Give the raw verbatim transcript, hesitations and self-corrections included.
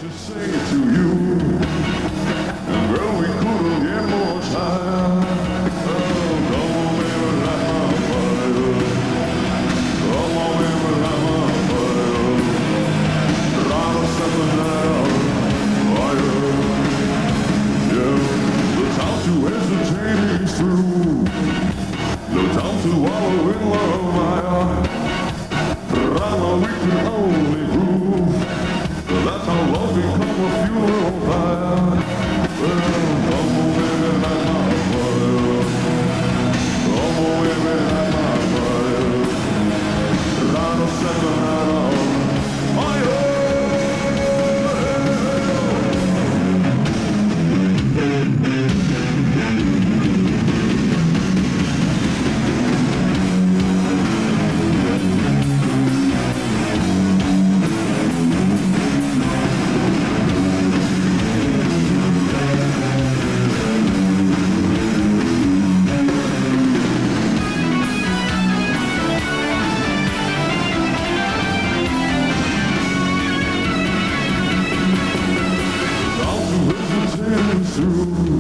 to say to you, girl, we couldn't get more time. Oh, come on, baby, light my fire. Come on, baby, light my fire. Try to set the night on fire. Yeah, the time to hesitate is through. No time to wallow in love, my heart. Drama we can only prove. That's how love become a funeral pyre. Well, come on, baby, light my fire. Come on, baby, light my fire. Try to set the night on fire. Through